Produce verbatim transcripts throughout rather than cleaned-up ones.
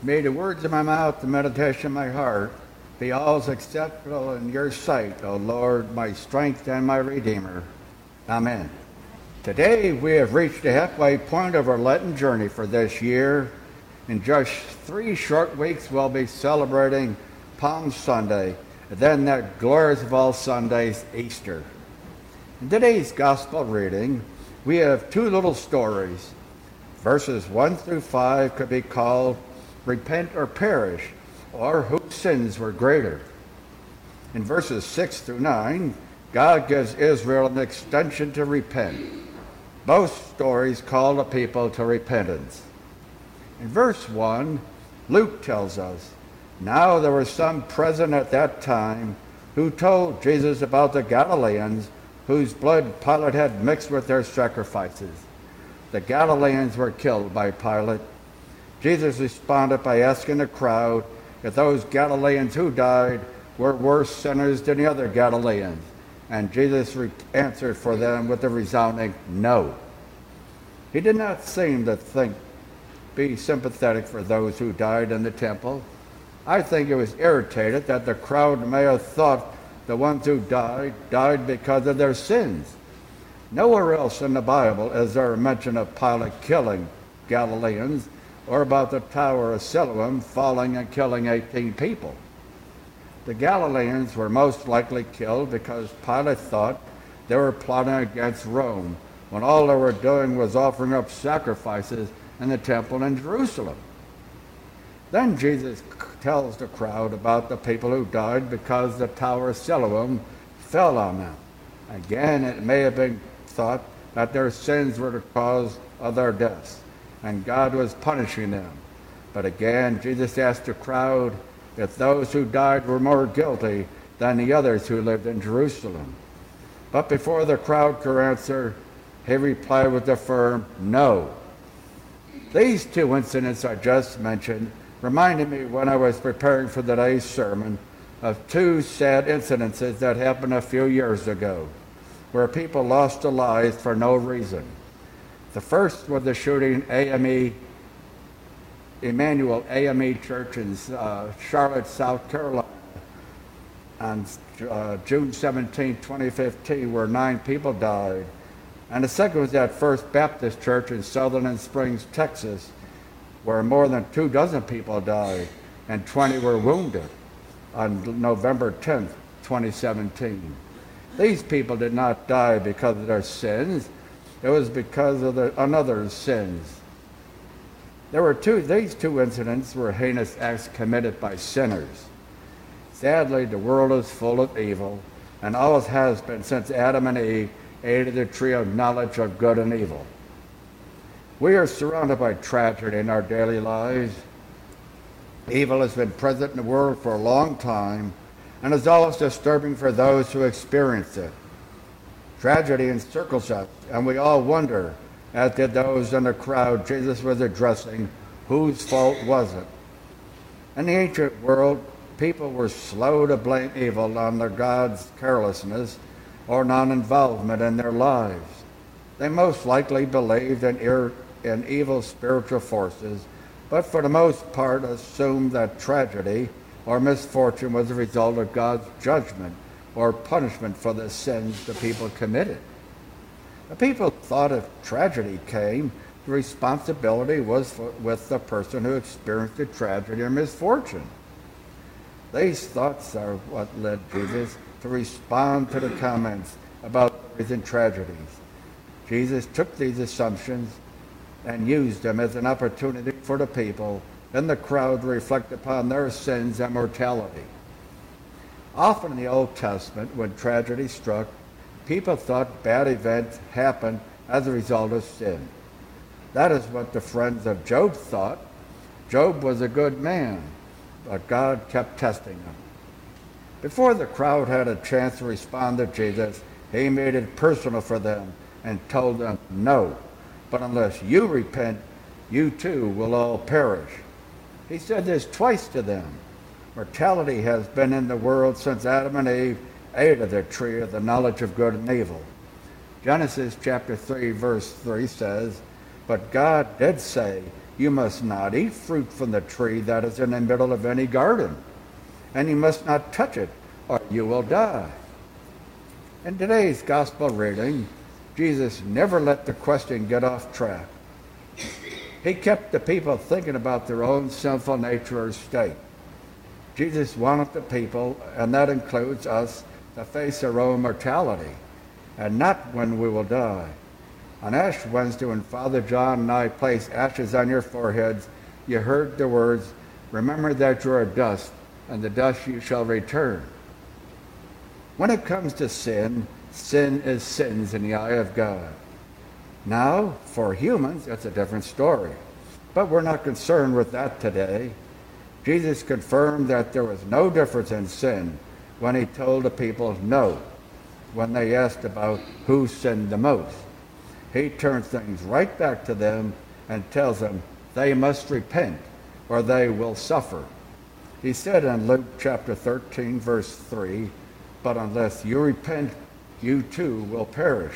May the words of my mouth, the meditation of my heart, be always acceptable in your sight, O Lord, my strength and my Redeemer. Amen. Today we have reached the halfway point of our Lenten journey for this year. In just three short weeks we'll be celebrating Palm Sunday, and then that glorious of all Sundays, Easter. In today's Gospel reading, we have two little stories. Verses one through five could be called Repent or Perish, or Whose Sins Were Greater. In verses six through nine, God gives Israel an extension to repent. Both stories call the people to repentance. In verse one, Luke tells us, Now there were some present at that time who told Jesus about the Galileans whose blood Pilate had mixed with their sacrifices. The Galileans were killed by Pilate. Jesus responded by asking the crowd if those Galileans who died were worse sinners than the other Galileans. And Jesus re- answered for them with a resounding no. He did not seem to think, be sympathetic for those who died in the temple. I think he was irritated that the crowd may have thought the ones who died, died because of their sins. Nowhere else in the Bible is there a mention of Pilate killing Galileans or about the Tower of Siloam falling and killing eighteen people. The Galileans were most likely killed because Pilate thought they were plotting against Rome when all they were doing was offering up sacrifices in the temple in Jerusalem. Then Jesus tells the crowd about the people who died because the Tower of Siloam fell on them. Again, it may have been thought that their sins were the cause of their deaths, and God was punishing them. But again, Jesus asked the crowd if those who died were more guilty than the others who lived in Jerusalem. But before the crowd could answer, he replied with a firm no. These two incidents I just mentioned reminded me when I was preparing for today's sermon of two sad incidences that happened a few years ago, where people lost their lives for no reason. The first was the shooting A M E, Emmanuel A M E Church in uh, Charlotte, South Carolina on uh, June seventeenth, twenty fifteen, where nine people died. And the second was at First Baptist Church in Sutherland Springs, Texas, where more than two dozen people died and twenty were wounded on November tenth, twenty seventeen. These people did not die because of their sins. It was because of the, another's sins. There were two, these two incidents were heinous acts committed by sinners. Sadly, the world is full of evil, and always has been since Adam and Eve ate of the tree of knowledge of good and evil. We are surrounded by tragedy in our daily lives. Evil has been present in the world for a long time, and is always disturbing for those who experience it. Tragedy encircles us, and we all wonder, as did those in the crowd Jesus was addressing, whose fault was it? In the ancient world, people were slow to blame evil on their God's carelessness or non-involvement in their lives. They most likely believed in, ir- in evil spiritual forces, but for the most part assumed that tragedy or misfortune was a result of God's judgment or punishment for the sins the people committed. The people thought if tragedy came, the responsibility was for, with the person who experienced the tragedy or misfortune. These thoughts are what led Jesus to respond to the comments about recent tragedies. Jesus took these assumptions and used them as an opportunity for the people and the crowd to reflect upon their sins and mortality. Often in the Old Testament, when tragedy struck, people thought bad events happened as a result of sin. That is what the friends of Job thought. Job was a good man, but God kept testing him. Before the crowd had a chance to respond to Jesus, he made it personal for them and told them, no, but unless you repent, you too will all perish. He said this twice to them. Mortality has been in the world since Adam and Eve ate of the tree of the knowledge of good and evil. Genesis chapter three, verse three says, But God did say, You must not eat fruit from the tree that is in the middle of any garden, and you must not touch it, or you will die. In today's gospel reading, Jesus never let the question get off track. He kept the people thinking about their own sinful nature or state. Jesus wanted the people, and that includes us, to face our own mortality, and not when we will die. On Ash Wednesday, when Father John and I placed ashes on your foreheads, you heard the words, "Remember that you are dust, and the dust you shall return." When it comes to sin, sin is sins in the eye of God. Now, for humans, it's a different story. But we're not concerned with that today. Jesus confirmed that there was no difference in sin when he told the people no, when they asked about who sinned the most. He turns things right back to them and tells them they must repent or they will suffer. He said in Luke chapter thirteen, verse three, "But unless you repent, you too will perish."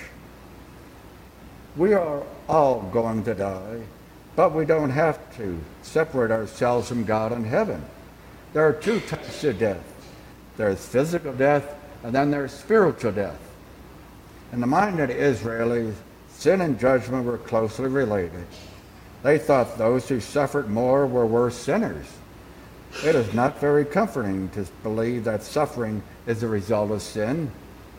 We are all going to die, but we don't have to separate ourselves from God in heaven. There are two types of death. There's physical death, and then there's spiritual death. In the mind of the Israelis, sin and judgment were closely related. They thought those who suffered more were worse sinners. It is not very comforting to believe that suffering is the result of sin.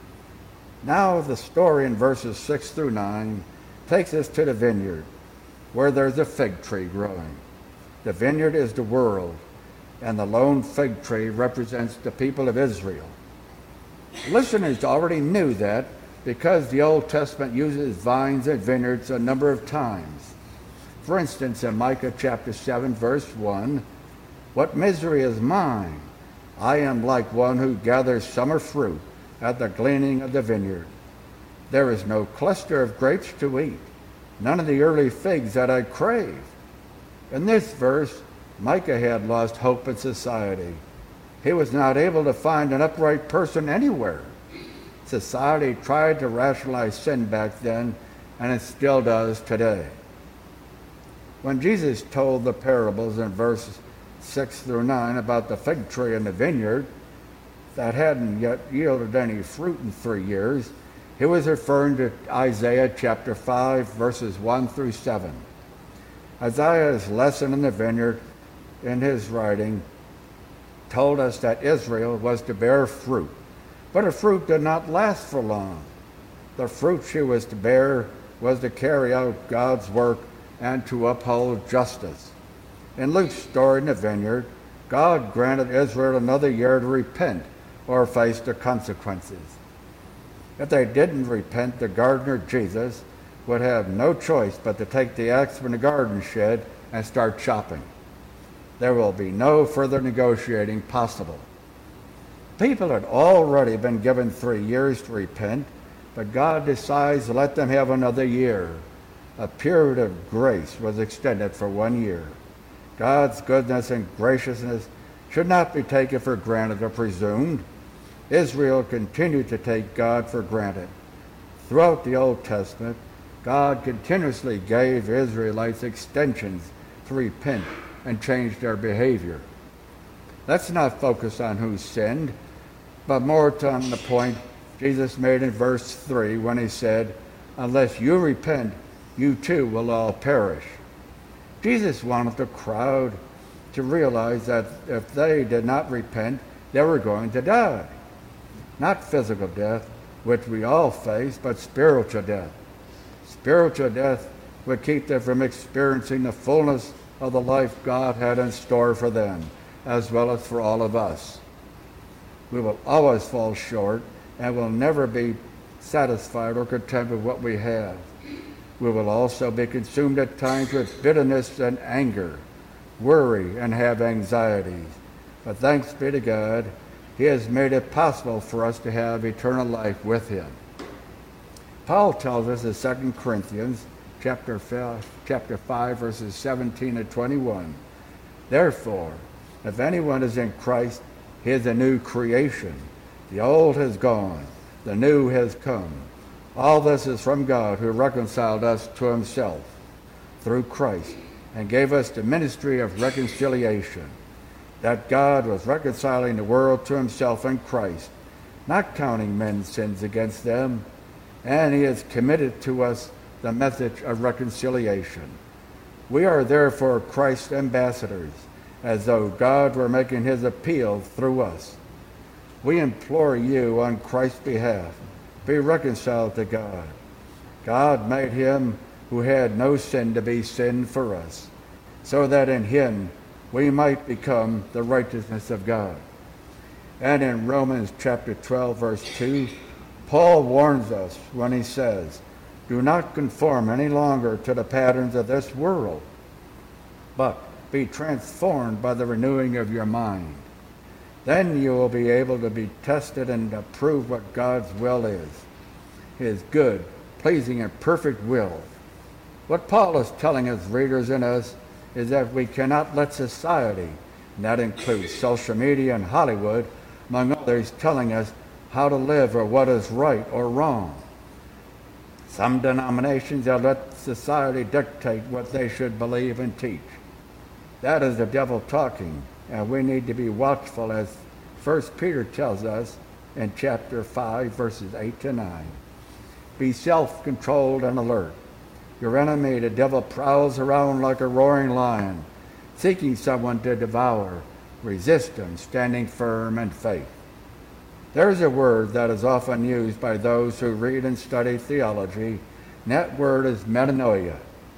Now the story in verses six through nine takes us to the vineyard, where there's a fig tree growing. The vineyard is the world, and the lone fig tree represents the people of Israel. Listeners already knew that because the Old Testament uses vines and vineyards a number of times. For instance, in Micah chapter seven, verse one, "What misery is mine? I am like one who gathers summer fruit at the gleaning of the vineyard. There is no cluster of grapes to eat, none of the early figs that I crave." In this verse, Micah had lost hope in society. He was not able to find an upright person anywhere. Society tried to rationalize sin back then, and it still does today. When Jesus told the parables in verses six through nine about the fig tree and the vineyard that hadn't yet yielded any fruit in three years, he was referring to Isaiah chapter five, verses one through seven. Isaiah's lesson in the vineyard in his writing told us that Israel was to bear fruit, but her fruit did not last for long. The fruit she was to bear was to carry out God's work and to uphold justice. In Luke's story in the vineyard, God granted Israel another year to repent or face the consequences. If they didn't repent, the gardener Jesus would have no choice but to take the axe from the garden shed and start chopping. There will be no further negotiating possible. People had already been given three years to repent, but God decides to let them have another year. A period of grace was extended for one year. God's goodness and graciousness should not be taken for granted or presumed. Israel continued to take God for granted. Throughout the Old Testament, God continuously gave Israelites extensions to repent and change their behavior. Let's not focus on who sinned, but more on the point Jesus made in verse three when he said, "Unless you repent, you too will all perish." Jesus wanted the crowd to realize that if they did not repent, they were going to die. Not physical death, which we all face, but spiritual death. Spiritual death would keep them from experiencing the fullness of the life God had in store for them, as well as for all of us. We will always fall short and will never be satisfied or content with what we have. We will also be consumed at times with bitterness and anger, worry, and have anxieties. But thanks be to God, he has made it possible for us to have eternal life with him. Paul tells us in Second Corinthians chapter five, chapter five, verses seventeen and twenty-one, "Therefore, if anyone is in Christ, he is a new creation. The old has gone, the new has come. All this is from God, who reconciled us to himself through Christ and gave us the ministry of reconciliation, that God was reconciling the world to himself in Christ, not counting men's sins against them, and he has committed to us the message of reconciliation. We are therefore Christ's ambassadors, as though God were making his appeal through us. We implore you on Christ's behalf, be reconciled to God. God made him who had no sin to be sin for us, so that in him we might become the righteousness of God. And in Romans chapter twelve, verse two, Paul warns us when he says, do not conform any longer to the patterns of this world, but be transformed by the renewing of your mind. Then you will be able to be tested and to prove what God's will is, his good, pleasing, and perfect will. What Paul is telling his readers and us is that we cannot let society, and that includes social media and Hollywood, among others, telling us how to live or what is right or wrong. Some denominations have let society dictate what they should believe and teach. That is the devil talking, and we need to be watchful, as First Peter tells us in chapter five, verses eight to nine. Be self-controlled and alert. Your enemy, the devil, prowls around like a roaring lion, seeking someone to devour. Resist him, standing firm in faith. There is a word that is often used by those who read and study theology, and that word is metanoia.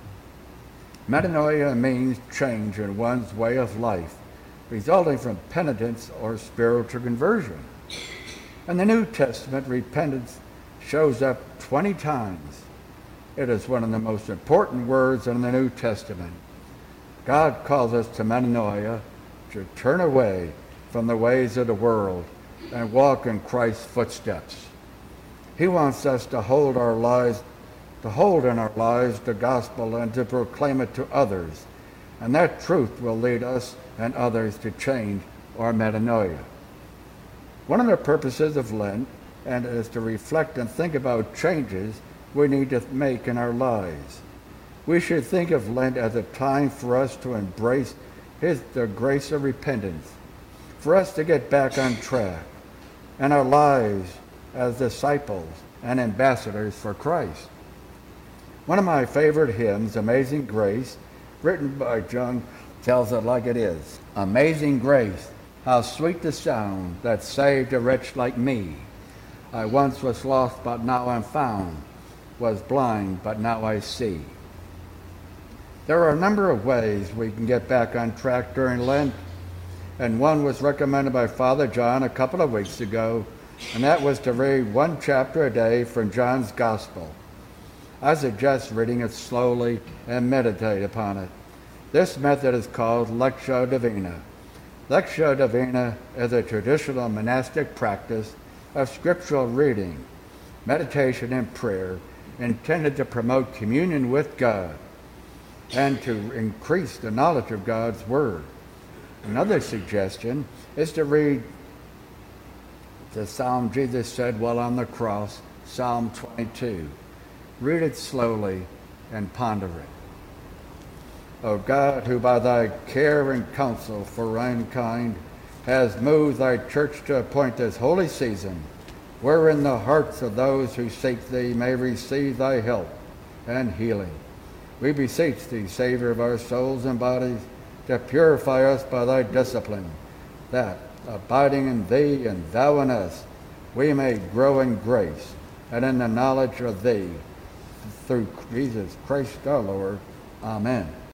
Metanoia means change in one's way of life, resulting from penitence or spiritual conversion. In the New Testament, repentance shows up twenty times. It is one of the most important words in the New Testament. God calls us to metanoia, to turn away from the ways of the world and walk in Christ's footsteps. He wants us to hold our lives, to hold in our lives the gospel and to proclaim it to others. And that truth will lead us and others to change or metanoia. One of the purposes of Lent and is to reflect and think about changes we need to make in our lives. We should think of Lent as a time for us to embrace his, the grace of repentance, for us to get back on track, and our lives as disciples and ambassadors for Christ. One of my favorite hymns, Amazing Grace, written by John, tells it like it is. Amazing grace, how sweet the sound that saved a wretch like me. I once was lost, but now I'm found, was blind, but now I see. There are a number of ways we can get back on track during Lent, and one was recommended by Father John a couple of weeks ago, and that was to read one chapter a day from John's Gospel. I suggest reading it slowly and meditate upon it. This method is called Lectio Divina. Lectio Divina is a traditional monastic practice of scriptural reading, meditation, and prayer intended to promote communion with God and to increase the knowledge of God's Word. Another suggestion is to read the psalm Jesus said while on the cross, Psalm twenty-two. Read it slowly and ponder it. O God, who by thy care and counsel for mankind has moved thy church to appoint this holy season, wherein the hearts of those who seek thee may receive thy help and healing. We beseech thee, Savior of our souls and bodies, to purify us by thy discipline, that, abiding in thee and thou in us, we may grow in grace and in the knowledge of thee, through Jesus Christ our Lord. Amen.